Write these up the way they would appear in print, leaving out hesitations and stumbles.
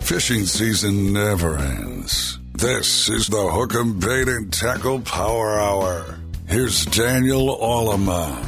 Fishing season never ends. This is the Hook 'em Bait and Tackle Power Hour. Here's Daniel Alleman.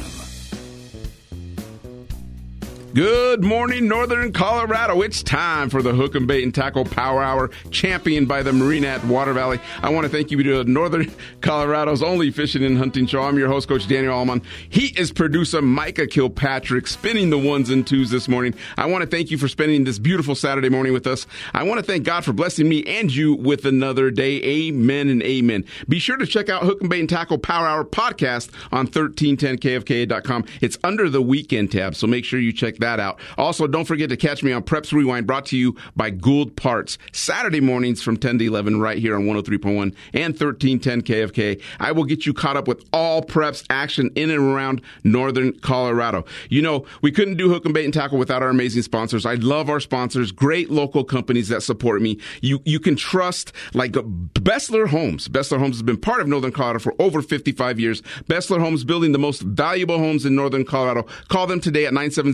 Good morning, Northern Colorado. It's time for the Hook 'em Bait and Tackle Power Hour, championed by the Marina at Water Valley. I want to thank you to Northern Colorado's only fishing and hunting show. I'm your host, Coach Daniel Alleman. He is producer Micah Kilpatrick, spinning the ones and twos this morning. I want to thank you for spending this beautiful Saturday morning with us. I want to thank God for blessing me and you with another day. Amen and amen. Be sure to check out Hook 'em Bait and Tackle Power Hour podcast on 1310kfka.com. It's under the weekend tab, so make sure you check that out. Also, don't forget to catch me on Preps Rewind, brought to you by Gould Parts, Saturday mornings from 10 to 11 right here on 103.1 and 1310 KFK. I will get you caught up with all Preps action in and around Northern Colorado. You know, we couldn't do Hook 'em Bait and Tackle without our amazing sponsors. I love our sponsors, great local companies that support me. You can trust, like Bessler Homes. Bessler Homes has been part of Northern Colorado for over 55 years. Bessler Homes, building the most valuable homes in Northern Colorado. Call them today at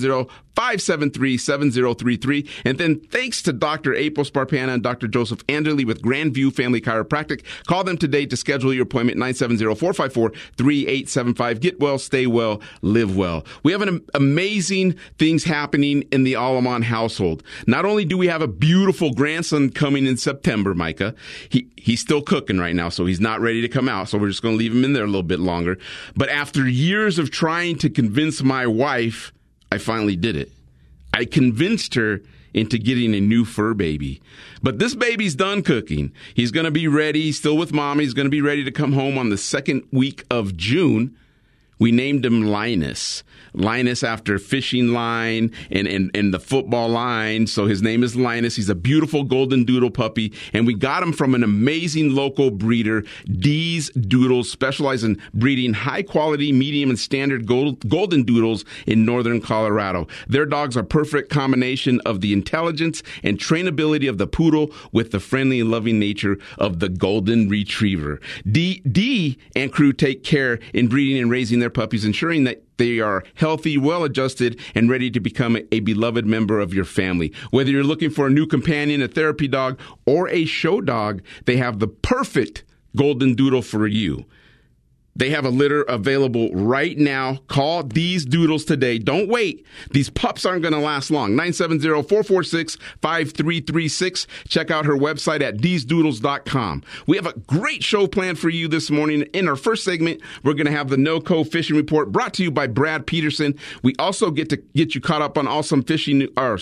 970-573-7033. And then thanks to Dr. April Sparpana and Dr. Joseph Anderley with Grandview Family Chiropractic. Call them today to schedule your appointment, 970-454-3875. Get well, stay well, live well. We have an amazing things happening in the Alleman household. Not only do we have a beautiful grandson coming in September, Micah, he's still cooking right now, so he's not ready to come out, so we're just going to leave him in there a little bit longer. But after years of trying to convince my wife, I finally did it. I convinced her into getting a new fur baby. But this baby's done cooking. He's going to be ready. He's still with mom. He's going to be ready to come home on the second week of June. We named him Linus. Linus after fishing line and the football line. So his name is Linus. He's a beautiful golden doodle puppy. And we got him from an amazing local breeder, Dee's Doodles, specialize in breeding high quality, medium, and standard golden doodles in Northern Colorado. Their dogs are perfect combination of the intelligence and trainability of the poodle with the friendly and loving nature of the golden retriever. Dee and crew take care in breeding and raising their puppies, ensuring that they are healthy, well-adjusted, and ready to become a beloved member of your family. Whether you're looking for a new companion, a therapy dog, or a show dog, they have the perfect golden doodle for you. They have a litter available right now. Call These Doodles today. Don't wait. These pups aren't going to last long. 970-446-5336. Check out her website at thesedoodles.com. We have a great show planned for you this morning. In our first segment, we're going to have the NOCO Fishing Report brought to you by Brad Peterson. We also get to get you caught up on some fishing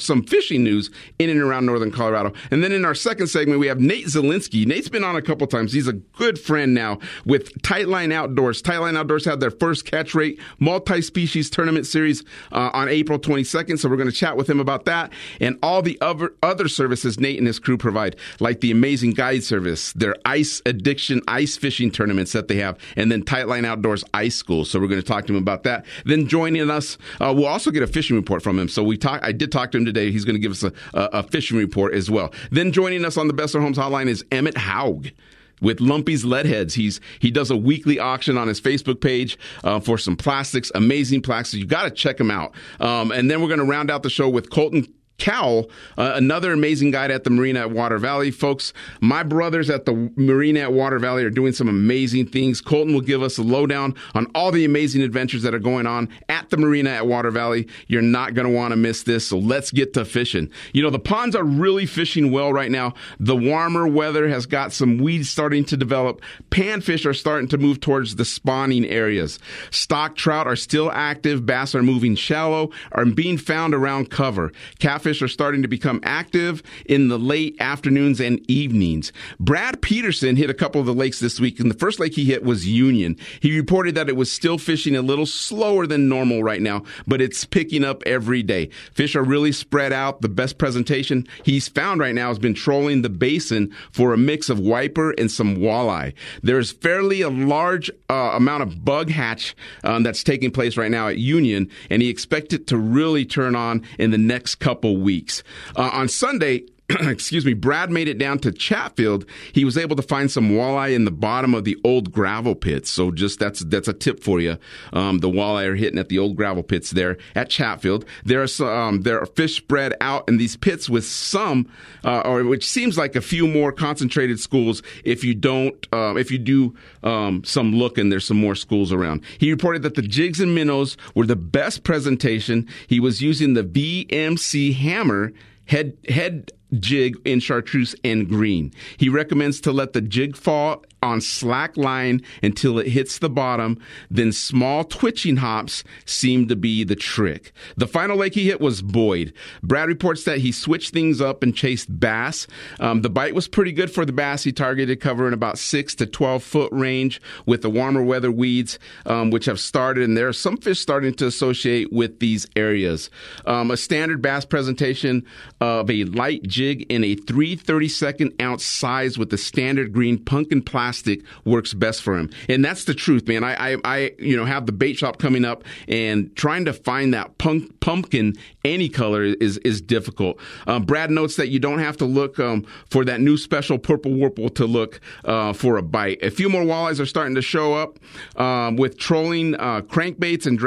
news in and around Northern Colorado. And then in our second segment, we have Nate Zielinski. Nate's been on a couple times. He's a good friend now with Tightline Outdoors. Tightline Outdoors had their first catch rate multi-species tournament series on April 22nd, so we're going to chat with him about that and all the other services Nate and his crew provide, like the amazing guide service, their ice addiction ice fishing tournaments that they have, and then Tightline Outdoors Ice School. So we're going to talk to him about that. Then joining us, we'll also get a fishing report from him. So I did talk to him today. He's going to give us a fishing report as well. Then joining us on the Bessler Homes Hotline is Emmett Haug with Lumpy's Leadheads. He does a weekly auction on his Facebook page for some plastics, amazing plastics. You got to check him out. And then we're going to round out the show with Colton Cowell, another amazing guide at the Marina at Water Valley. Folks, my brothers at the Marina at Water Valley are doing some amazing things. Colton will give us a lowdown on all the amazing adventures that are going on at the Marina at Water Valley. You're not going to want to miss this, so let's get to fishing. You know, the ponds are really fishing well right now. The warmer weather has got some weeds starting to develop. Panfish are starting to move towards the spawning areas. Stock trout are still active. Bass are moving shallow, are being found around cover. Catfish are starting to become active in the late afternoons and evenings. Brad Peterson hit a couple of the lakes this week, and the first lake he hit was Union. He reported that it was still fishing a little slower than normal right now, but it's picking up every day. Fish are really spread out. The best presentation he's found right now has been trolling the basin for a mix of wiper and some walleye. There's fairly a large amount of bug hatch that's taking place right now at Union, and he expects it to really turn on in the next couple weeks. On Sunday, Brad made it down to Chatfield. He was able to find some walleye in the bottom of the old gravel pits. So just that's a tip for you. The walleye are hitting at the old gravel pits there at Chatfield. There are fish spread out in these pits with some, which seems like a few more concentrated schools. If you do some looking, there's some more schools around. He reported that the jigs and minnows were the best presentation. He was using the VMC hammer head jig in chartreuse and green. He recommends to let the jig fall on slack line until it hits the bottom. Then small twitching hops seem to be the trick. The final lake he hit was Boyd. Brad reports that he switched things up and chased bass. The bite was pretty good for the bass. He targeted cover in about 6 to 12 foot range with the warmer weather weeds, which have started, and there are some fish starting to associate with these areas. A standard bass presentation of a light jig in a 3/32 ounce size with the standard green pumpkin plastic works best for him. And that's the truth, man. I have the bait shop coming up, and trying to find that pumpkin any color is difficult. Brad notes that you don't have to look for that new special purple Whirlpool to look for a bite. A few more walleyes are starting to show up with trolling crankbaits and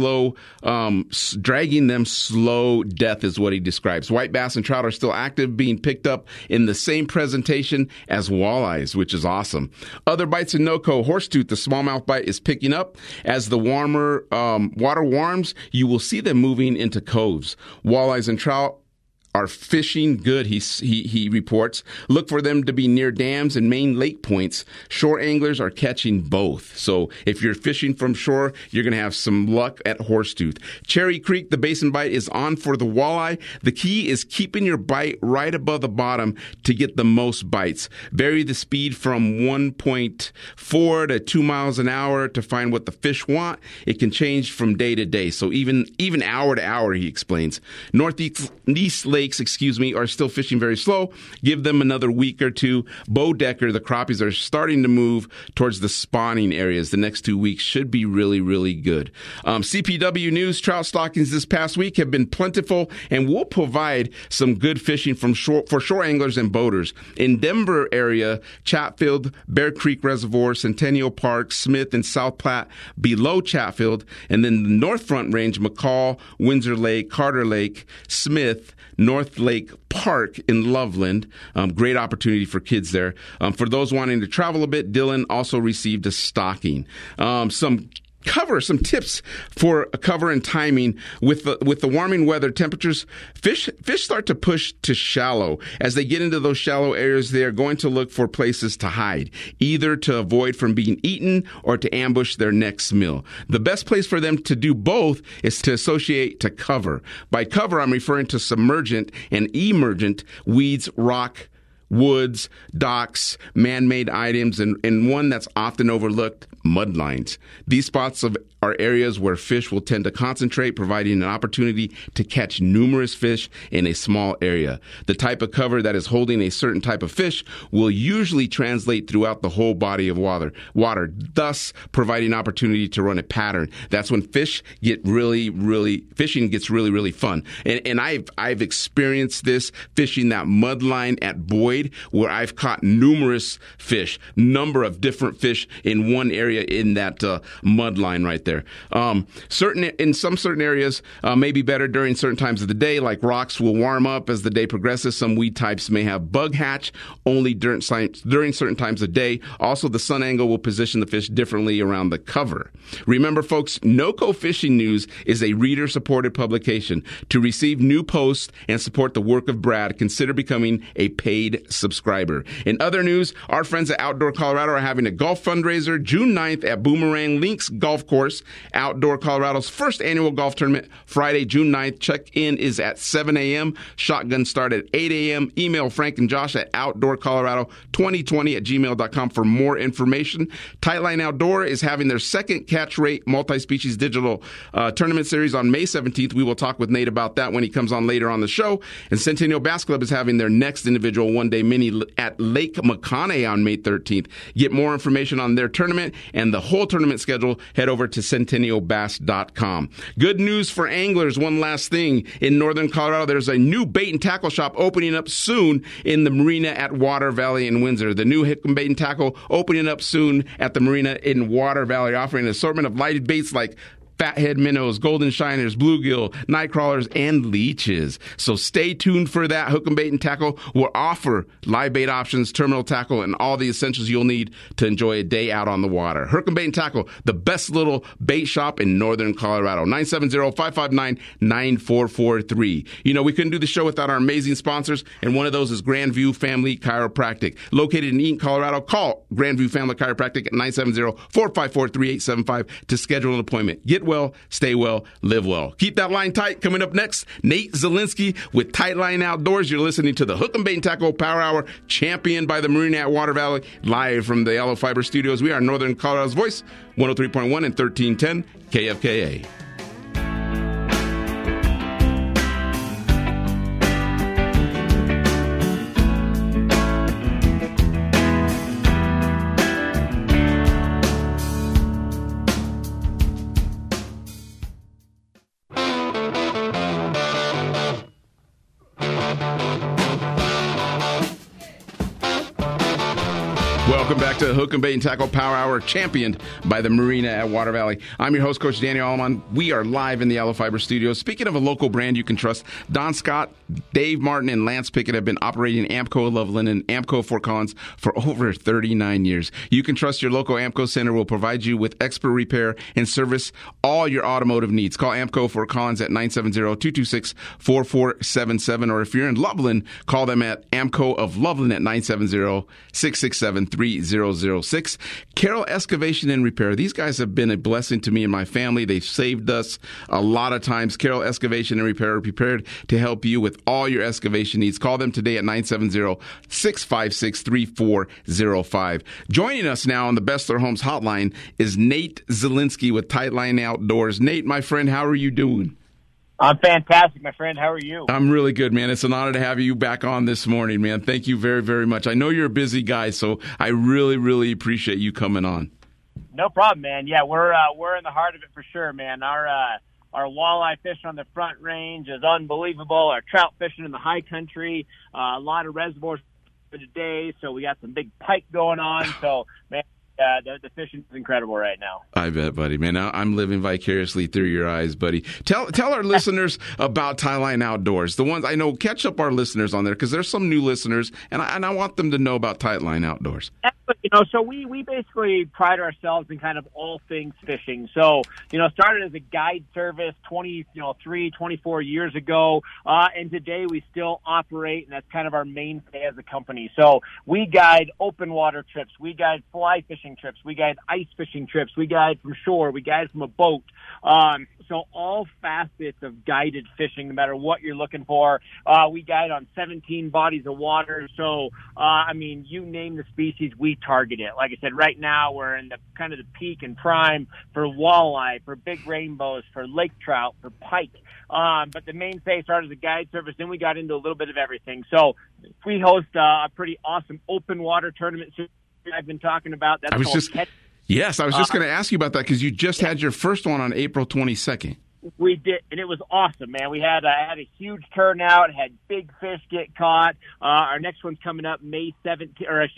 dragging them slow death is what he describes. White bass and trout are still active, being picked up in the same presentation as walleyes, which is awesome. Other bites in NoCo, horsetooth, the smallmouth bite is picking up. As the warmer water warms, you will see them moving into coves. Walleyes and trout are fishing good, he reports. Look for them to be near dams and main lake points. Shore anglers are catching both. So if you're fishing from shore, you're going to have some luck at horsetooth. Cherry Creek, the basin bite is on for the walleye. The key is keeping your bite right above the bottom to get the most bites. Vary the speed from 1.4 to 2 miles an hour to find what the fish want. It can change from day to day. So even hour to hour, he explains. Northeast lakes, are still fishing very slow. Give them another week or two. Bodecker, the crappies are starting to move towards the spawning areas. The next 2 weeks should be really, really good. CPW News, trout stockings this past week have been plentiful and will provide some good fishing for shore anglers and boaters. In Denver area, Chatfield, Bear Creek Reservoir, Centennial Park, Smith, and South Platte below Chatfield, and then the North Front Range, McCall, Windsor Lake, Carter Lake, Smith, North Lake Park in Loveland. Great opportunity for kids there. For those wanting to travel a bit, Dylan also received a stocking. Some tips for cover and timing with the warming weather temperatures. Fish start to push to shallow. As they get into those shallow areas, they are going to look for places to hide, either to avoid from being eaten or to ambush their next meal. The best place for them to do both is to associate to cover. By cover, I'm referring to submergent and emergent weeds, rock, woods, docks, man-made items, and one that's often overlooked, mudlines. These spots are areas where fish will tend to concentrate, providing an opportunity to catch numerous fish in a small area. The type of cover that is holding a certain type of fish will usually translate throughout the whole body of water, thus providing opportunity to run a pattern. That's when fishing gets really, really fun. And I've experienced this fishing that mudline at Boyd, where I've caught numerous fish, number of different fish in one area in that mudline right there. In some certain areas may be better during certain times of the day, like rocks will warm up as the day progresses. Some weed types may have bug hatch only during certain times of day. Also, the sun angle will position the fish differently around the cover. Remember, folks, NoCo Fishing News is a reader-supported publication. To receive new posts and support the work of Brad, consider becoming a paid subscriber. In other news, our friends at Outdoor Colorado are having a golf fundraiser June 9th at Boomerang Links Golf Course. Outdoor Colorado's first annual golf tournament, Friday, June 9th. Check-in is at 7 a.m. Shotgun start at 8 a.m. Email Frank and Josh at outdoorcolorado2020@gmail.com for more information. Tightline Outdoor is having their second catch rate multi-species digital tournament series on May 17th. We will talk with Nate about that when he comes on later on the show. And Centennial Bass Club is having their next individual one-day mini at Lake McConney on May 13th. Get more information on their tournament and the whole tournament schedule, head over to centennialbass.com. Good news for anglers. One last thing. In northern Colorado, there's a new bait and tackle shop opening up soon in the marina at Water Valley in Windsor. The new Hickman Bait and Tackle opening up soon at the marina in Water Valley, offering an assortment of lighted baits like fathead minnows, golden shiners, bluegill, night crawlers, and leeches. So stay tuned for that. Hook 'em Bait and Tackle will offer live bait options, terminal tackle, and all the essentials you'll need to enjoy a day out on the water. Hook 'em Bait and Tackle, the best little bait shop in northern Colorado. 970-559-9443. You know, we couldn't do the show without our amazing sponsors, and one of those is Grandview Family Chiropractic. Located in Eaton, Colorado, call Grandview Family Chiropractic at 970-454-3875 to schedule an appointment. Get well, stay well, live well. Keep that line tight. Coming up next, Nate Zielinski with Tightline Outdoors. You're listening to the Hook 'em Bait and Tackle Power Hour, championed by the Marina at Water Valley, live from the Yellow Fiber Studios. We are Northern Colorado's voice, 103.1 and 1310 KFKA. Welcome back to Hook 'em Bait and Tackle Power Hour, championed by the Marina at Water Valley. I'm your host, Coach Daniel Alleman. We are live in the Yellow Fiber Studios. Speaking of a local brand you can trust, Don Scott, Dave Martin, and Lance Pickett have been operating Amco of Loveland and Amco Fort Collins for over 39 years. You can trust your local Amco center will provide you with expert repair and service all your automotive needs. Call Amco Fort Collins at 970-226-4477, or if you're in Loveland, call them at Amco of Loveland at 970-667-3006. Carroll Excavation and Repair. These guys have been a blessing to me and my family. They've saved us a lot of times. Carroll Excavation and Repair are prepared to help you with all your excavation needs. Call them today at 970-656-3405. Joining us now on the Bessler Homes hotline is Nate Zielinski with Tightline Outdoors. Nate, my friend, how are you doing? I'm fantastic, my friend. How are you? I'm really good, man. It's an honor to have you back on this morning, man. Thank you very, very much. I know you're a busy guy, so I really, really appreciate you coming on. No problem, man. Yeah, we're in the heart of it for sure, man. Our walleye fishing on the Front Range is unbelievable. Our trout fishing in the high country, a lot of reservoirs for today, so we got some big pike going on. So, man, the fishing is incredible right now. I bet, buddy. Man, I'm living vicariously through your eyes, buddy. Tell our listeners about Tightline Outdoors. The ones I know, catch up our listeners on there, because there's some new listeners, and I want them to know about Tightline Outdoors. So we basically pride ourselves in kind of all things fishing. So, started as a guide service 24 years ago, and today we still operate, and that's kind of our mainstay as a company. So we guide open water trips, we guide fly fishing trips, we guide ice fishing trips, we guide from shore, we guide from a boat. So all facets of guided fishing, no matter what you're looking for. We guide on 17 bodies of water. So, you name the species, we target it. Like I said, right now we're in the kind of the peak and prime for walleye, for big rainbows, for lake trout, for pike. But the mainstay started as a guide service. Then we got into a little bit of everything. So we host a pretty awesome open water tournament series I've been talking about. That's Yes, I was just going to ask you about that, because you just had your first one on April 22nd. We did, and it was awesome, man. We had a huge turnout, had big fish get caught. Our next one's coming up May 17th.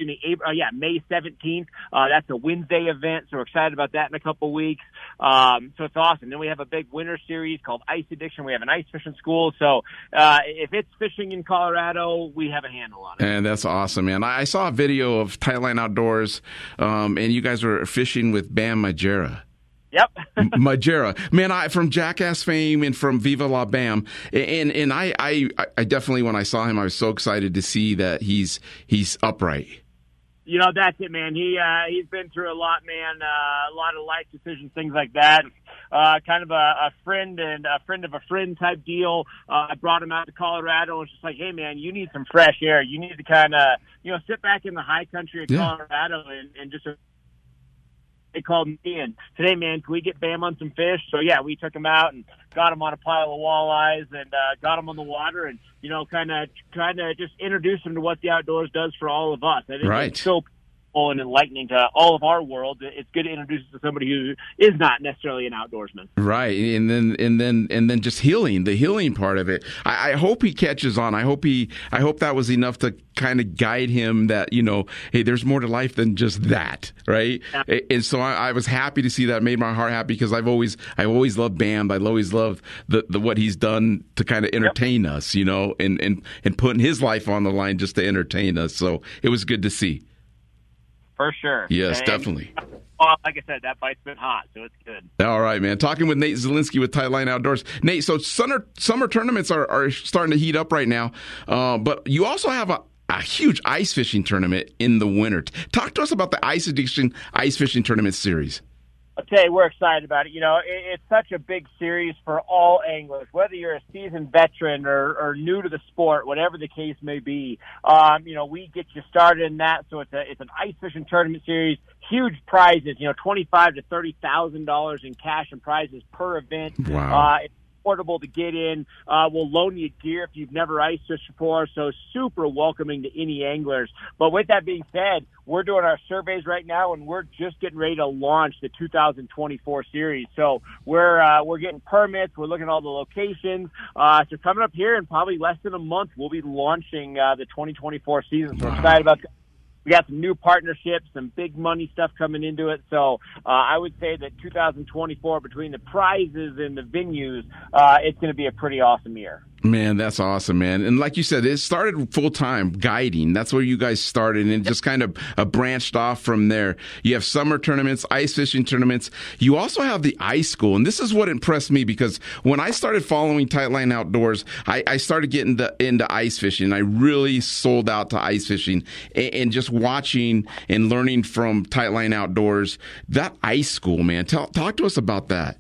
That's a Wednesday event, so we're excited about that in a couple weeks. So it's awesome. Then we have a big winter series called Ice Addiction. We have an ice fishing school. So if it's fishing in Colorado, we have a handle on it. And that's awesome, man. I saw a video of Tightline Outdoors, and you guys were fishing with Bam Margera. Yep. Margera. Man, from Jackass fame and from Viva La Bam. And I definitely, when I saw him, I was so excited to see that he's upright. That's it, man. He's been through a lot, man. A lot of life decisions, things like that. Kind of a friend and a friend of a friend type deal. I brought him out to Colorado and was just like, hey, man, you need some fresh air. You need to kind of, sit back in the high country of Colorado and just they called me in today, man, can we get Bam on some fish? So yeah, we took him out and got him on a pile of walleyes and got him on the water and, kind of just introduce him to what the outdoors does for all of us. I think right. It's so and enlightening to all of our world. It's good to introduce us to somebody who is not necessarily an outdoorsman. Right, and then just healing, the healing part of it. I hope he catches on. I hope that was enough to kind of guide him that, hey, there's more to life than just that, right? Yeah. And so I was happy to see that. It made my heart happy because I've always loved Bam. I've always loved the what he's done to kind of entertain us, and putting his life on the line just to entertain us. So it was good to see. For sure. Yes, definitely. Like I said, that bite's been hot, so it's good. All right, man. Talking with Nate Zielinski with Tightline Outdoors. Nate, so summer tournaments are starting to heat up right now, but you also have a huge ice fishing tournament in the winter. Talk to us about the Ice Addiction Ice Fishing Tournament Series. I'll tell you, we're excited about it. It's such a big series for all anglers, whether you're a seasoned veteran or new to the sport, whatever the case may be. We get you started in that. So it's an ice fishing tournament series, huge prizes, $25,000 to $30,000 in cash and prizes per event. Wow. It's affordable to get in. We'll loan you gear if you've never ice fished before, so super welcoming to any anglers. But with that being said, we're doing our surveys right now, and we're just getting ready to launch the 2024 series. So we're getting permits. We're looking at all the locations. So coming up here in probably less than a month, we'll be launching the 2024 season. So we're excited about that. We got some new partnerships, some big money stuff coming into it. So I would say that 2024, between the prizes and the venues, it's going to be a pretty awesome year. Man, that's awesome, man. And like you said, it started full-time guiding. That's where you guys started, and it just kind of branched off from there. You have summer tournaments, ice fishing tournaments. You also have the ice school, and this is what impressed me because when I started following Tightline Outdoors, I started getting into ice fishing. I really sold out to ice fishing and just watching and learning from Tightline Outdoors. That ice school, man, talk to us about that.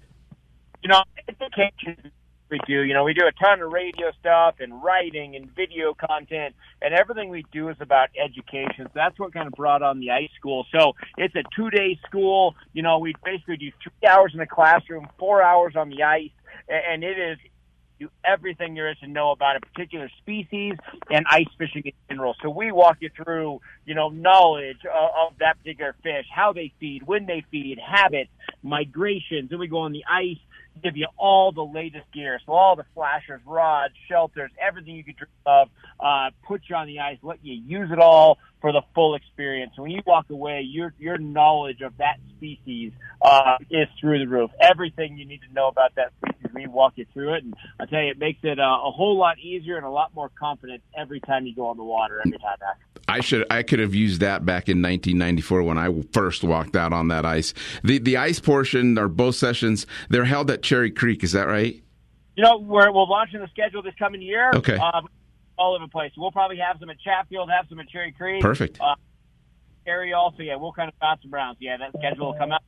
Education. We do. We do a ton of radio stuff and writing and video content, and everything we do is about education. So that's what kind of brought on the ice school. So it's a 2-day school. We basically do 3 hours in the classroom, 4 hours on the ice, and it is everything there is to know about a particular species and ice fishing in general. So we walk you through, knowledge of that particular fish, how they feed, when they feed, habits, migrations. Then we go on the ice, give you all the latest gear. So all the flashers, rods, shelters, everything you could dream of, put you on the ice, let you use it all for the full experience. When you walk away, your knowledge of that species is through the roof. Everything you need to know about that species, we walk you through it. And I tell you, it makes it a whole lot easier and a lot more confident every time you go on the water, every time back. I could have used that back in 1994 when I first walked out on that ice. The ice portion, or both sessions, they're held at Cherry Creek. Is that right? We're launching the schedule this coming year. Okay. All over the place. We'll probably have some at Chatfield, have some at Cherry Creek. Perfect. Area also, we'll kind of bounce around. So, that schedule will come out.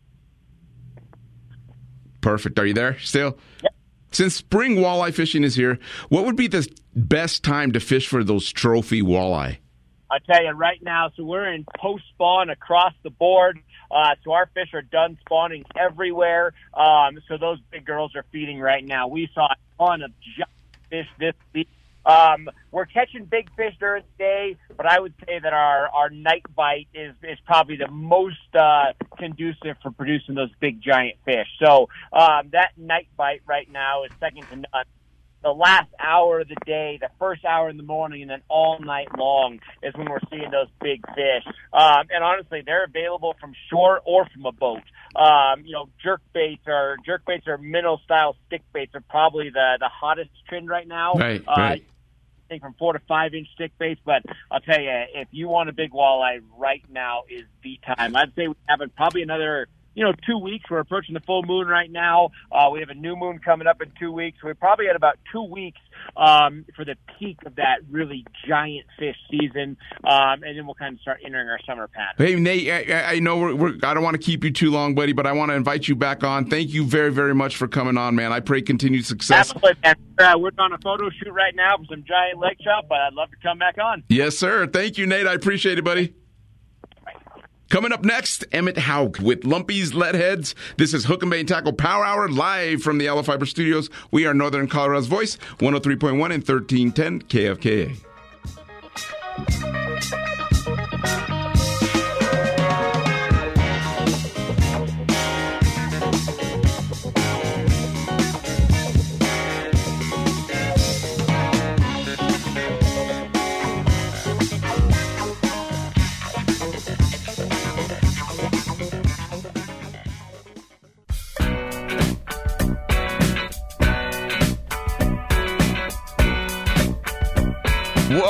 Perfect. Are you there still? Yep. Since spring walleye fishing is here, what would be the best time to fish for those trophy walleye? I'll tell you right now, so we're in post-spawn across the board. So our fish are done spawning everywhere. So those big girls are feeding right now. We saw a ton of giant fish this week. We're catching big fish during the day, but I would say that our night bite is probably the most conducive for producing those big giant fish. So that night bite right now is second to none. The last hour of the day, the first hour in the morning, and then all night long is when we're seeing those big fish. And honestly, they're available from shore or from a boat. Jerk baits or minnow style stick baits are probably the hottest trend right now. Right. I think from 4 to 5 inch stick baits, but I'll tell you, if you want a big walleye, right now is the time. I'd say we have probably another 2 weeks. We're approaching the full moon right now. We have a new moon coming up in 2 weeks. We're probably at about 2 weeks for the peak of that really giant fish season, and then we'll kind of start entering our summer pattern. Hey, Nate, I know I don't want to keep you too long, buddy, but I want to invite you back on. Thank you very, very much for coming on, man. I pray continued success. Absolutely, man. We're on a photo shoot right now for some giant lake trout, but I'd love to come back on. Yes, sir. Thank you, Nate. I appreciate it, buddy. Coming up next, Emmett Hauk with Lumpy's Lead Heads. This is Hook and Bait and Tackle Power Hour live from the Yellow Fiber Studios. We are Northern Colorado's voice, 103.1 and 1310 KFKA.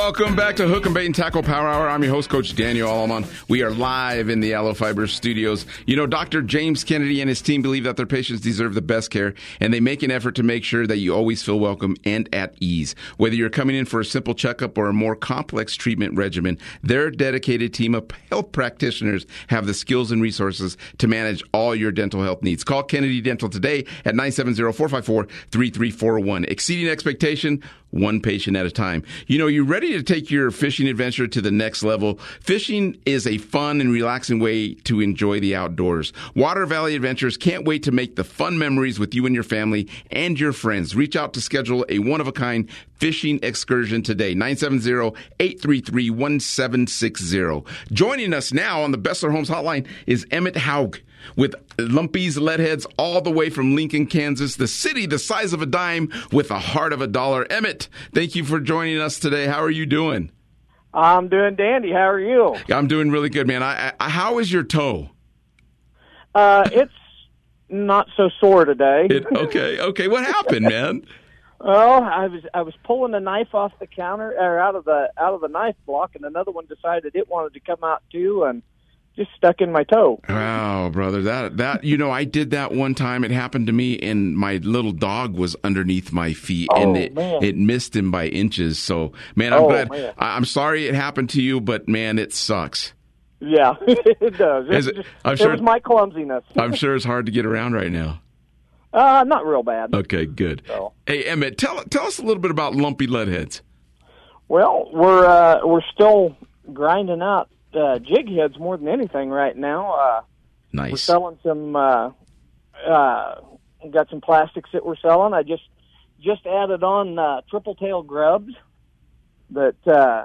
Welcome back to Hook and Bait and Tackle Power Hour. I'm your host, Coach Daniel Alleman. We are live in the Aloe Fiber studios. You know, Dr. James Kennedy and his team believe that their patients deserve the best care, and they make an effort to make sure that you always feel welcome and at ease. Whether you're coming in for a simple checkup or a more complex treatment regimen, their dedicated team of health practitioners have the skills and resources to manage all your dental health needs. Call Kennedy Dental today at 970-454-3341. Exceeding expectation, one patient at a time. You know, you're ready to take your fishing adventure to the next level. Fishing is a fun and relaxing way to enjoy the outdoors. Water Valley Adventures can't wait to make the fun memories with you and your family and your friends. Reach out to schedule a one-of-a-kind fishing excursion today. 970-833-1760. Joining us now on the Bessler Homes Hotline is Emmett Haug with Lumpy's Leadheads all the way from Lincoln, Kansas, the city the size of a dime with a heart of a dollar. Emmett, thank you for joining us today. How are you doing? I'm doing dandy. How are you? I'm doing really good, man. How is your toe? It's not so sore today. Okay. What happened, man? Well, I was pulling a knife off the counter or out of the knife block, and another one decided it wanted to come out too, and just stuck in my toe. Wow, brother, that you know, I did that one time. It happened to me, and my little dog was underneath my feet, and it missed him by inches. So, man, I'm glad. Man. I'm sorry it happened to you, but man, it sucks. Yeah, it does. It was my clumsiness. I'm sure it's hard to get around right now. Not real bad. Okay, good. So. Hey, Emmett, tell us a little bit about Lumpy Leadheads. Well, we're still grinding out jig heads more than anything right now. Nice. We're selling some. Got some plastics that we're selling. I just added on triple tail grubs that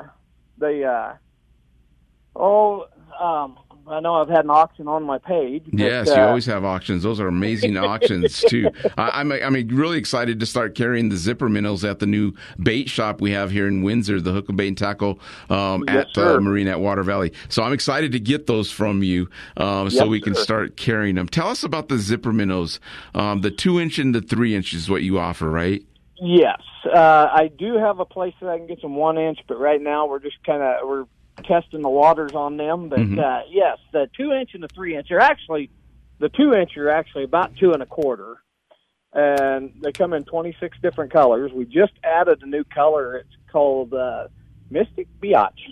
I know I've had an auction on my page. But, yes, you always have auctions. Those are amazing auctions, too. I'm really excited to start carrying the zipper minnows at the new bait shop we have here in Windsor, the Hook and Bait and Tackle at Marina at Water Valley. So I'm excited to get those from you so we can start carrying them. Tell us about the zipper minnows. The 2-inch and the 3-inch is what you offer, right? Yes. I do have a place that I can get some 1-inch, but right now we're just we're testing the waters on them, but yes, the 2-inch and the 3-inch are actually, the 2-inch are actually about 2 1/4, and they come in 26 different colors. We just added a new color. It's called Mystic Biatch.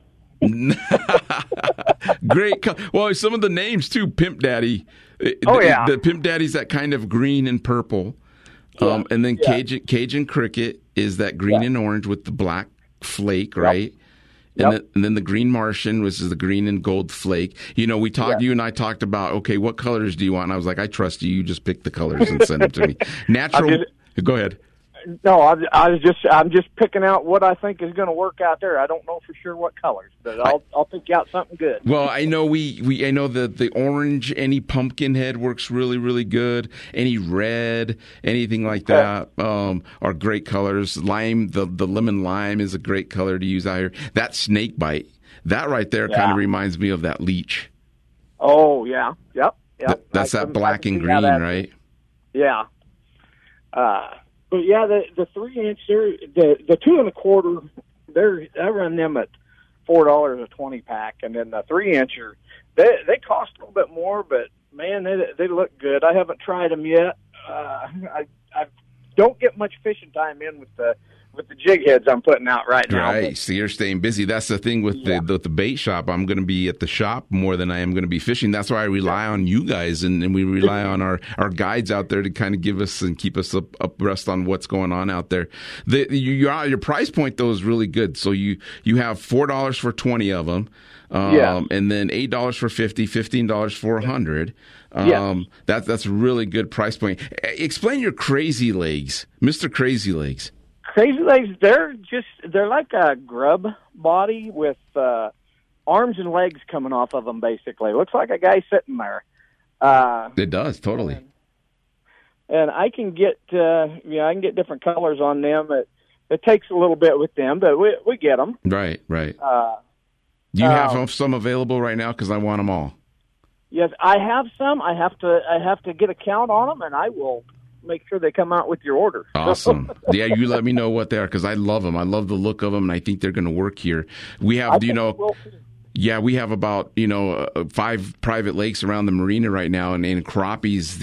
Great. Well, some of the names too. Pimp Daddy. The Pimp Daddy's that kind of green and purple, and then Cajun Cricket is that green and orange with the black flake, right? And then the Green Martian, which is the green and gold flake. You know, you and I talked about, okay, what colors do you want? And I was like, I trust you. You just pick the colors and send them to me. Natural. Go ahead. No, I'm just picking out what I think is going to work out there. I don't know for sure what colors, but I'll pick out something good. Well, I know I know the orange, any pumpkin head works really, really good. Any red, anything like that are great colors. Lime, the lemon lime is a great color to use out here. That snake bite, that right there kind of reminds me of that leech. Oh yeah, yep. That's that black and green, right? Yeah. But yeah, the 3-inch, the 2 1/4, I run them at $4 a 20-pack, and then the 3-incher, they cost a little bit more, but man, they look good. I haven't tried them yet. I don't get much fishing time in with the jig heads I'm putting out right now. Right, so you're staying busy. That's the thing with the bait shop. I'm going to be at the shop more than I am going to be fishing. That's why I rely on you guys, and we rely on our guides out there to kind of give us and keep us abreast on what's going on out there. Your price point, though, is really good. So you have $4 for 20 of them, and then $8 for 50, $15 for 100. That's a really good price point. Explain your Crazy Legs, Mr. Crazy Legs. Crazy Legs, they're like a grub body with arms and legs coming off of them, basically. Looks like a guy sitting there. It does, totally. And I can get different colors on them. It takes a little bit with them, but we get them. Right. Do you have some available right now? Because I want them all. Yes, I have some. I have to get a count on them, and I will make sure they come out with your order. Awesome. Yeah, you let me know what they are because I love them. I love the look of them, and I think they're going to work here. We have, yeah, we have about 5 private lakes around the marina right now, and crappies.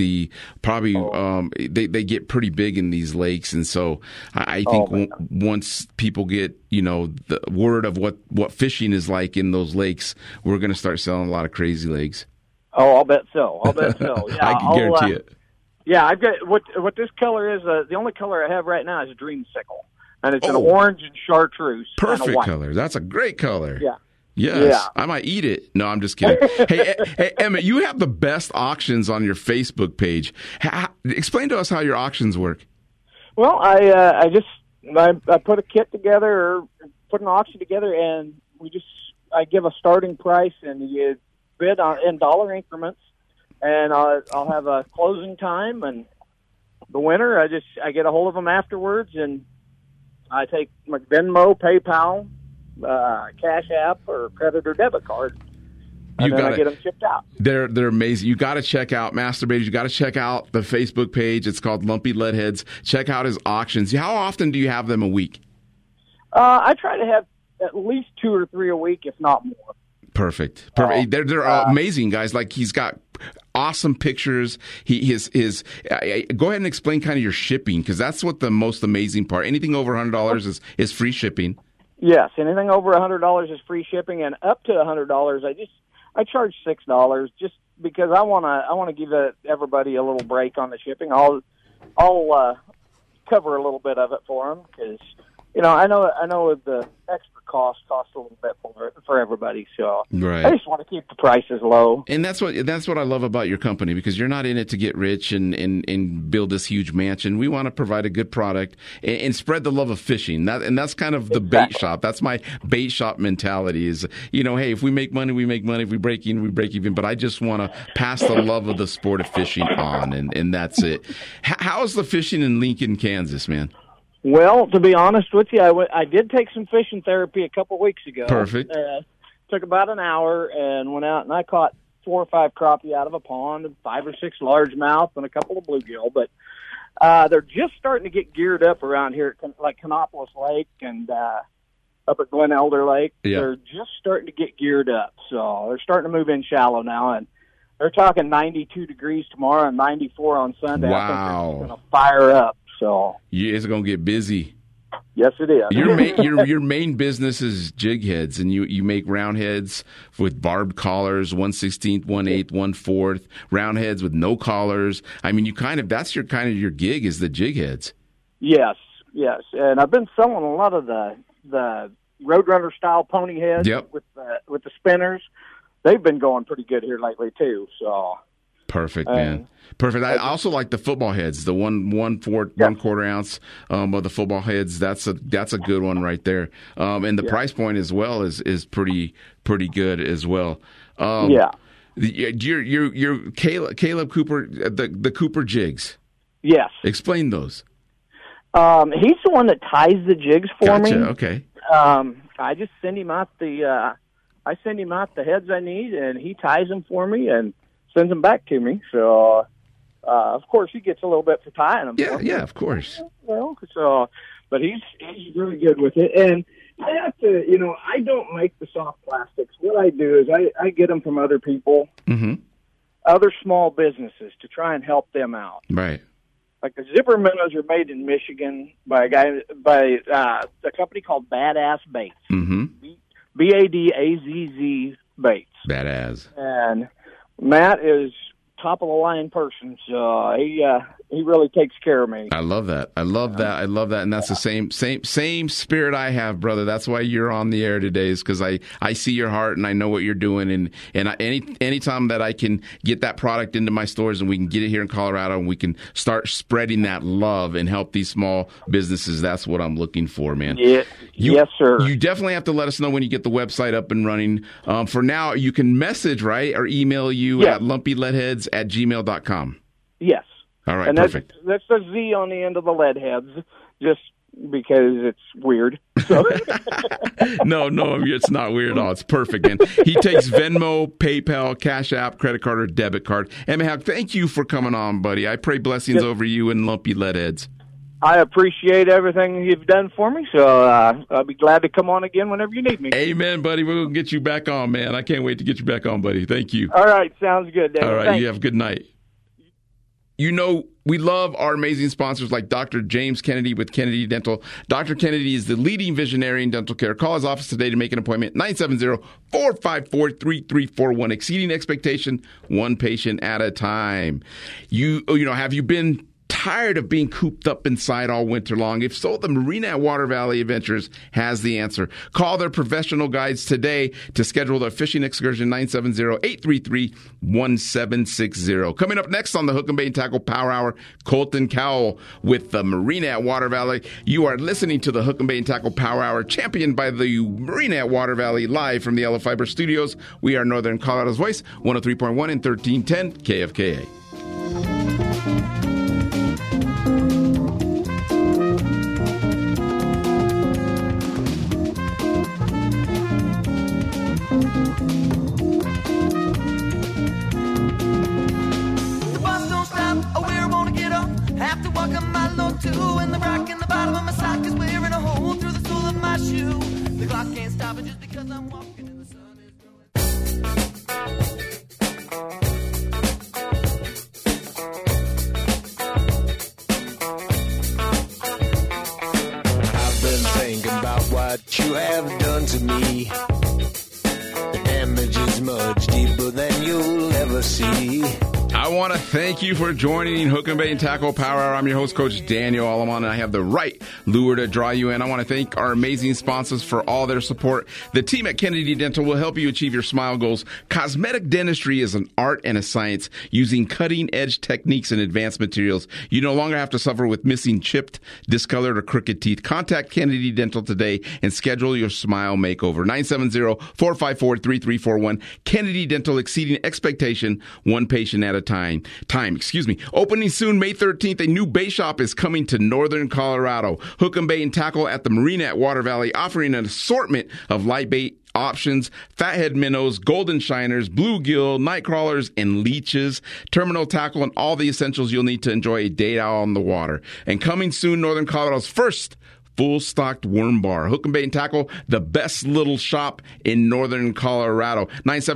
They get pretty big in these lakes, and so I think once people get the word of what fishing is like in those lakes, we're going to start selling a lot of crazy legs. Oh, I'll bet so. Yeah, I can guarantee it. Yeah, I've got what this color is. The only color I have right now is Dreamsicle, and it's an orange and chartreuse. Perfect color. That's a great color. Yeah. Yes, yeah. I might eat it. No, I'm just kidding. Hey, Emmett, you have the best auctions on your Facebook page. Explain to us how your auctions work. Well, I put a kit together, or put an auction together, and I give a starting price, and you bid in dollar increments, and I'll have a closing time, and the winner, I get a hold of them afterwards, and I take my Venmo, PayPal, Cash App, or credit or debit card, and then I get them shipped out. They're amazing. You got to check out Masturbators. You got to check out the Facebook page. It's called Lumpy Leadheads. Check out his auctions. How often do you have them a week? I try to have at least 2 or 3 a week, if not more. Perfect. They're amazing, guys. Like, he's got awesome pictures. Go ahead and explain kind of your shipping, because that's what the most amazing part. Anything over $100 is free shipping. Yes, anything over $100 is free shipping, and up to $100, I charge $6 just because I want to give everybody a little break on the shipping. I'll cover a little bit of it for them because I know the extra costs a little bit for everybody. So right. I just want to keep the prices low. And that's what I love about your company, because you're not in it to get rich and build this huge mansion. We want to provide a good product and spread the love of fishing. That's kind of the bait shop. That's my bait shop mentality is, hey, if we make money, we make money. If we break even, we break even. But I just want to pass the love of the sport of fishing on, and that's it. How's the fishing in Lincoln, Kansas, man? Well, to be honest with you, I did take some fishing therapy a couple weeks ago. Perfect. Took about an hour and went out, and I caught 4 or 5 crappie out of a pond, and 5 or 6 largemouth, and a couple of bluegill. But they're just starting to get geared up around here, like Canopolis Lake and up at Glen Elder Lake. Yeah. They're just starting to get geared up, so they're starting to move in shallow now, and they're talking 92 degrees tomorrow and 94 on Sunday. Wow. I think they're going to fire up. So it's going to get busy. Yes, it is. Your main business is jig heads, and you make round heads with barbed collars, 1/16, 1/8, 1/4, round heads with no collars. I mean, that's your gig is the jig heads. Yes, and I've been selling a lot of the Roadrunner style pony heads. Yep. with the spinners. They've been going pretty good here lately too. So. Perfect, man. Perfect. I also like the football heads, the 1/4 ounce of the football heads. That's a good one right there. And the price point as well is pretty good as well. Your Caleb Cooper, the Cooper jigs. Yes. Explain those. He's the one that ties the jigs for me. Okay. I just send him out the heads I need, and he ties them for me and sends them back to me. So, of course, he gets a little bit for tying them. Yeah, of course. But he's really good with it. And I have to, I don't make the soft plastics. What I do is I get them from other people, other small businesses, to try and help them out. Right. Like the zipper minnows are made in Michigan by a company called Badass Baits. Mm-hmm. BADAZZ Baits. Badass. And Matt is top of the line person, so he really takes care of me. I love that. And that's the same spirit I have, brother. That's why you're on the air today, is because I see your heart and I know what you're doing. And anytime that I can get that product into my stores and we can get it here in Colorado and we can start spreading that love and help these small businesses, that's what I'm looking for, man. Yeah. Yes, sir. You definitely have to let us know when you get the website up and running. For now, you can message, right, or email you at lumpyleadheads@gmail.com. Yes. All right, and perfect. That's the Z on the end of the lead heads. Just because it's weird. So. No, it's not weird at all. It's perfect, man. He takes Venmo, PayPal, Cash App, credit card, or debit card. Mahab, thank you for coming on, buddy. I pray blessings over you and lumpy lead heads. I appreciate everything you've done for me, so I'll be glad to come on again whenever you need me. Amen, buddy. We'll get you back on, man. I can't wait to get you back on, buddy. Thank you. All right, sounds good, Dave. All right, Thanks. you have a good night. You know, we love our amazing sponsors like Dr. James Kennedy with Kennedy Dental. Dr. Kennedy is the leading visionary in dental care. Call his office today to make an appointment, 970-454-3341. Exceeding expectation, one patient at a time. You know, have you been tired of being cooped up inside all winter long? If so, the Marina at Water Valley Adventures has the answer. Call their professional guides today to schedule their fishing excursion, 970-833-1760. Coming up next on the Hook and Bait and Tackle Power Hour, Colton Cowell with the Marina at Water Valley. You are listening to the Hook and Bait and Tackle Power Hour, championed by the Marina at Water Valley, live from the Yellow Fiber Studios. We are Northern Colorado's Voice, 103.1 and 1310 KFKA. And the rock in the bottom of my sock is wearing a hole through the sole of my shoe. The clock can't stop it just because I'm walking and the sun is I've been thinking about what you have done to me. The damage is much deeper than you'll ever see. I want to thank you for joining Hook and Bait and Tackle Power Hour. I'm your host, Coach Daniel Alamon, and I have the right lure to draw you in. I want to thank our amazing sponsors for all their support. The team at Kennedy Dental will help you achieve your smile goals. Cosmetic dentistry is an art and a science using cutting-edge techniques and advanced materials. You no longer have to suffer with missing chipped, discolored, or crooked teeth. Contact Kennedy Dental today and schedule your smile makeover. 970-454-3341. Kennedy Dental, exceeding expectation, one patient at a time. Opening soon, May 13th, a new bait shop is coming to Northern Colorado. Hook and Bait and Tackle at the Marina at Water Valley, offering an assortment of light bait options, fathead minnows, golden shiners, bluegill, night crawlers, and leeches, terminal tackle, and all the essentials you'll need to enjoy a day out on the water. And coming soon, Northern Colorado's first full-stocked worm bar. Hook and Bait and Tackle, the best little shop in Northern Colorado.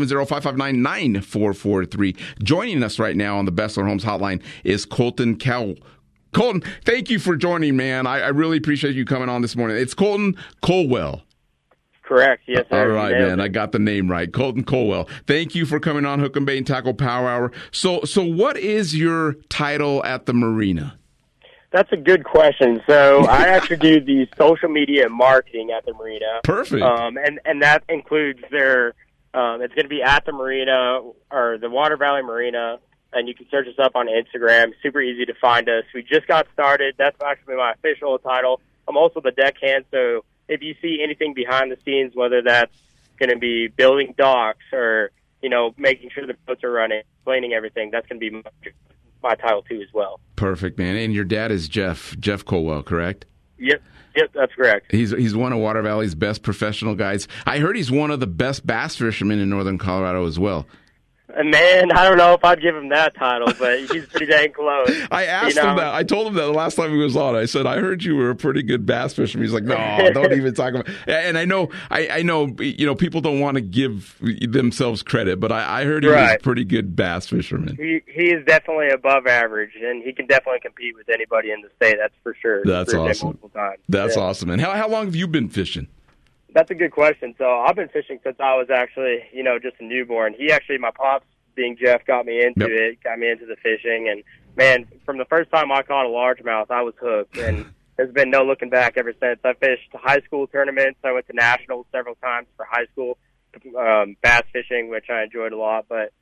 970-559-9443. Joining us right now on the Bessler Homes Hotline is Colton Cowell. Colton, thank you for joining, man. I really appreciate you coming on this morning. It's Colton Colwell. Correct. Yes, sir. All right, man. I got the name right. Colton Colwell. Thank you for coming on Hook and Bait and Tackle Power Hour. So what is your title at the Marina? That's a good question. So I actually do the social media and marketing at the Marina. Perfect. And that includes their, it's going to be at the Marina or the Water Valley Marina, and you can search us up on Instagram. Super easy to find us. We just got started. That's actually my official title. I'm also the deckhand, so if you see anything behind the scenes, whether that's going to be building docks or, you know, making sure the boats are running, explaining everything, that's going to be my title too as well. Perfect, man. And your dad is Jeff Colwell, correct? Yep, that's correct. He's one of Water Valley's best professional guides. I heard he's one of the best bass fishermen in Northern Colorado as well. Man, I don't know if I'd give him that title, but he's pretty dang close. I asked him that. I told him that the last time he was on. I said, I heard you were a pretty good bass fisherman. He's like, no, don't even talk about it. And I know, you know, people don't want to give themselves credit, but I heard he was a pretty good bass fisherman. He is definitely above average, and he can definitely compete with anybody in the state, that's for sure. That's awesome. That's awesome. And how long have you been fishing? That's a good question. So I've been fishing since I was actually, you know, just a newborn. My pops, being Jeff, got me into it, got me into the fishing. And, man, from the first time I caught a largemouth, I was hooked. And there's been no looking back ever since. I fished high school tournaments. I went to nationals several times for high school bass fishing, which I enjoyed a lot. But,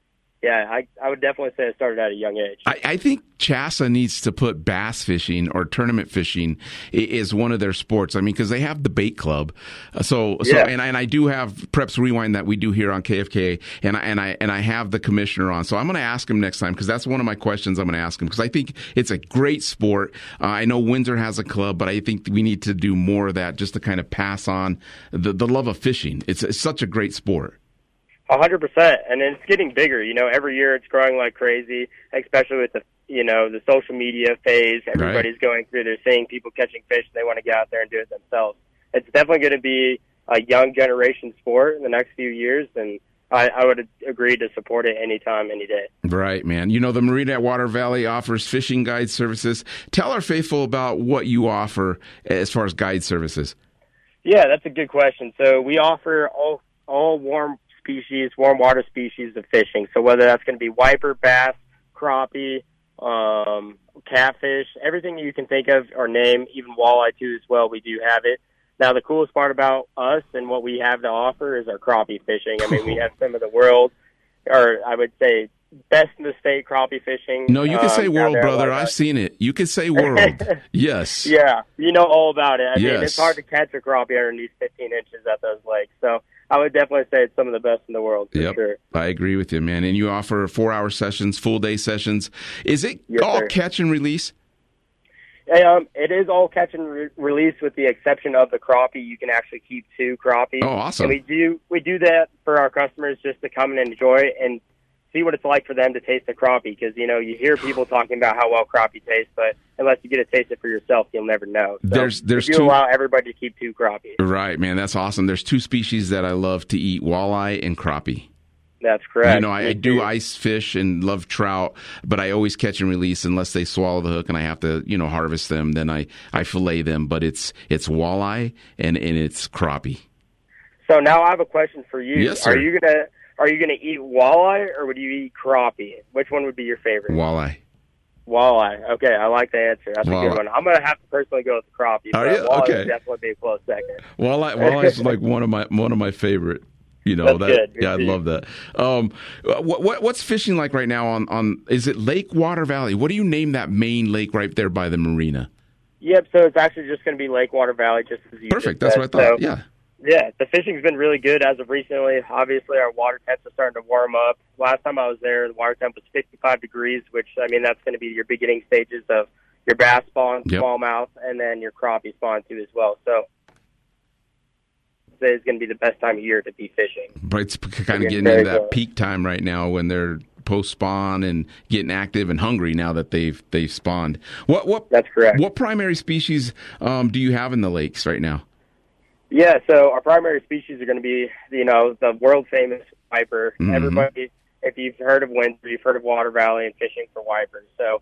Yeah, I would definitely say I started at a young age. I think CHSAA needs to put bass fishing or tournament fishing is one of their sports. I mean, because they have the bait club. And I do have Preps Rewind that we do here on KFK, and I have the commissioner on. So I'm going to ask him next time, because that's one of my questions I'm going to ask him, because I think it's a great sport. I know Windsor has a club, but I think we need to do more of that just to kind of pass on the love of fishing. It's such a great sport. 100%, and it's getting bigger. Every year it's growing like crazy, especially with the social media phase. Everybody's going through. They're seeing people catching fish, and they want to get out there and do it themselves. It's definitely going to be a young generation sport in the next few years, and I would agree to support it anytime, any day. Right, man. The Marina at Water Valley offers fishing guide services. Tell our faithful about what you offer as far as guide services. Yeah, that's a good question. So we offer all warm water species of fishing. So whether that's going to be wiper, bass, crappie, catfish, everything you can think of or name, even walleye too as well, we do have it. Now, the coolest part about us and what we have to offer is our crappie fishing. I mean, we have some of the world, or I would say best in the state crappie fishing. No, you can say world, brother. I've seen it. You can say world. Yes. Yeah, you know all about it. I yes. mean, it's hard to catch a crappie underneath 15 inches at those lakes. So I would definitely say it's some of the best in the world, for sure. I agree with you, man. And you offer 4-hour sessions, full-day sessions. Is it all catch and release? It is all catch and release, with the exception of the crappie. You can actually keep 2 crappie. Oh, awesome. And we do that for our customers just to come in and enjoy it and see what it's like for them to taste the crappie. Because, you hear people talking about how well crappie tastes, but unless you get to taste it for yourself, you'll never know. So there's you allow everybody to keep 2 crappie. Right, man. That's awesome. There's 2 species that I love to eat, walleye and crappie. That's correct. I do ice fish and love trout, but I always catch and release unless they swallow the hook and I have to, harvest them. Then I fillet them. But it's walleye and it's crappie. So now I have a question for you. Yes, sir. Are you gonna eat walleye or would you eat crappie? Which one would be your favorite? Walleye. Walleye. Okay, I like the answer. That's a good one. I'm gonna have to personally go with the crappie. Are you? Walleye Okay. would definitely be a close second. Walleye is like one of my favorite. That's good. Yeah, I love that. What's fishing like right now on is it Lake Water Valley? What do you name that main lake right there by the marina? Yep, so it's actually just going to be Lake Water Valley, just as you Perfect, just that's said. what I thought, so, Yeah, the fishing's been really good as of recently. Obviously, our water temps are starting to warm up. Last time I was there, the water temp was 55 degrees, which, I mean, that's going to be your beginning stages of your bass spawn, smallmouth, and then your crappie spawn, too, as well. So is going to be the best time of year to be fishing. But it's kind of getting into that peak time right now when they're post-spawn and getting active and hungry now that they've spawned. That's correct. What primary species do you have in the lakes right now? Yeah, so our primary species are going to be, the world-famous wiper. Mm-hmm. Everybody, if you've heard of Windsor, you've heard of Water Valley and fishing for wipers. So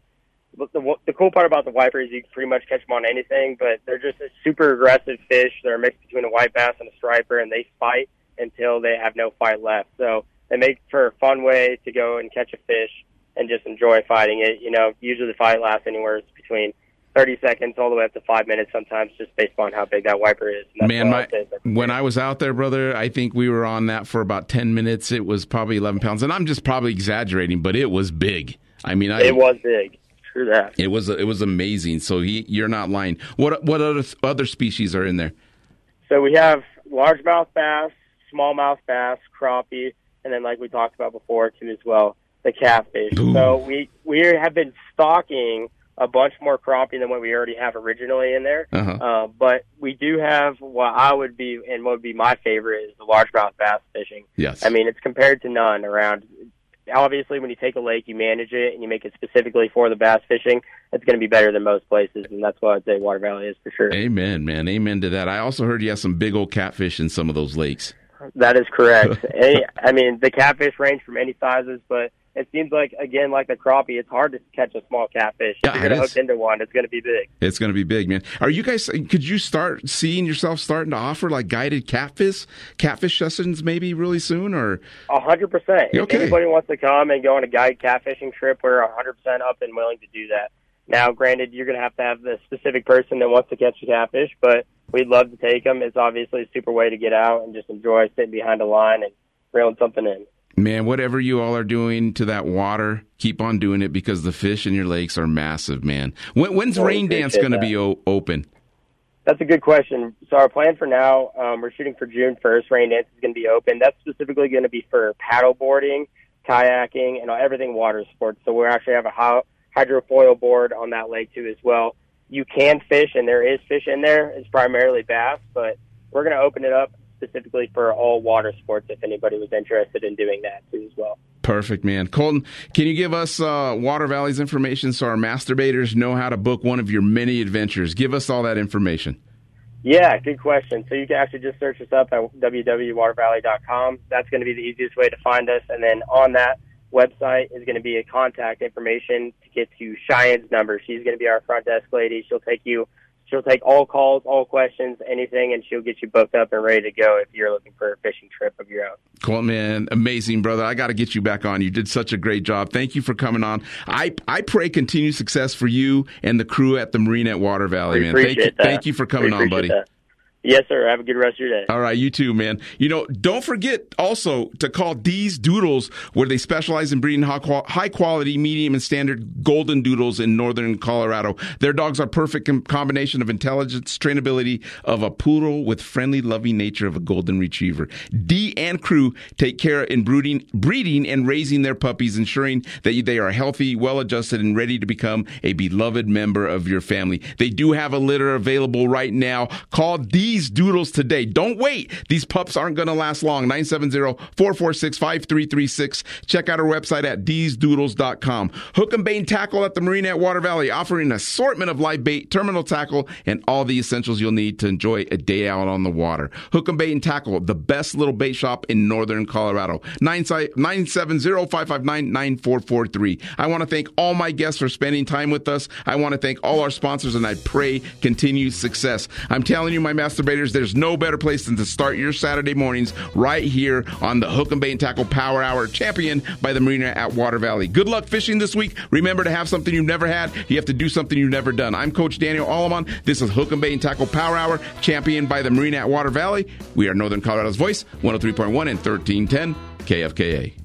the cool part about the wiper is you can pretty much catch them on anything, but they're just a super aggressive fish. They're a mix between a white bass and a striper, and they fight until they have no fight left. So they make for a fun way to go and catch a fish and just enjoy fighting it. Usually the fight lasts anywhere between 30 seconds all the way up to 5 minutes sometimes, just based on how big that wiper is. Man, when I was out there, brother, I think we were on that for about 10 minutes. It was probably 11 pounds, and I'm just probably exaggerating, but it was big. I mean, it was big. True that. It was amazing. So you're not lying. What other species are in there? So we have largemouth bass, smallmouth bass, crappie, and then like we talked about before too as well, the catfish. Ooh. So we have been stocking a bunch more crappie than what we already have originally in there. Uh-huh. But we do have what would be my favorite is the largemouth bass fishing. Yes. I mean, it's compared to none around. Obviously, when you take a lake, you manage it, and you make it specifically for the bass fishing, it's going to be better than most places, and that's what I'd say Water Valley is for sure. Amen, man. Amen to that. I also heard you have some big old catfish in some of those lakes. That is correct. I mean, the catfish range from any sizes, but it seems like, again, like the crappie, it's hard to catch a small catfish. If you're going to hook into one, it's going to be big. It's going to be big, man. Are you guys, could you start seeing yourself starting to offer like guided catfish sessions maybe really soon? Or 100%. Okay. If anybody wants to come and go on a guided catfishing trip, we're 100% up and willing to do that. Now, granted, you're going to have the specific person that wants to catch a catfish, but we'd love to take them. It's obviously a super way to get out and just enjoy sitting behind a line and reeling something in. Man, whatever you all are doing to that water, keep on doing it because the fish in your lakes are massive, man. When's Rain Dance going to be open? That's a good question. So our plan for now, we're shooting for June 1st. Rain Dance is going to be open. That's specifically going to be for paddle boarding, kayaking, and everything water sports. So we actually have a hydrofoil board on that lake too as well. You can fish, and there is fish in there. It's primarily bass, but we're going to open it up specifically for all water sports if anybody was interested in doing that too as well. Perfect, man. Colton, can you give us Water Valley's information so our masturbators know how to book one of your many adventures? Give us all that information. Yeah, good question. So you can actually just search us up at www.watervalley.com. That's going to be the easiest way to find us. And then on that website is going to be a contact information to get to Cheyenne's number. She's going to be our front desk lady. She'll take all calls, all questions, anything, and she'll get you booked up and ready to go if you're looking for a fishing trip of your own. Cool, man. Amazing, brother. I got to get you back on. You did such a great job. Thank you for coming on. I pray continued success for you and the crew at the Marina at Water Valley, man. Thank you for coming on, buddy. That. Yes, sir. Have a good rest of your day. All right, you too, man. Don't forget also to call Dee's Doodles, where they specialize in breeding high-quality, medium, and standard golden doodles in northern Colorado. Their dogs are perfect combination of intelligence, trainability of a poodle with friendly, loving nature of a golden retriever. Dee and crew take care in breeding and raising their puppies, ensuring that they are healthy, well-adjusted, and ready to become a beloved member of your family. They do have a litter available right now. Call Dee's Doodles today. Don't wait. These pups aren't going to last long. 970-446-5336. Check out our website at deesdoodles.com. Hook and Bait Tackle at the Marina at Water Valley, offering an assortment of live bait, terminal tackle, and all the essentials you'll need to enjoy a day out on the water. Hook and Bait Tackle, the best little bait shop in northern Colorado. 970-559-9443. I want to thank all my guests for spending time with us. I want to thank all our sponsors, and I pray continued success. I'm telling you, my masturbators, there's no better place than to start your Saturday mornings right here on the Hook and Bait and Tackle Power Hour, championed by the Marina at Water Valley. Good luck fishing this week. Remember to have something you've never had. You have to do something you've never done. I'm Coach Daniel Alleman. This is Hook and Bait and Tackle Power Hour, championed by the Marina at Water Valley. We are Northern Colorado's voice, 103.1 and 1310 KFKA.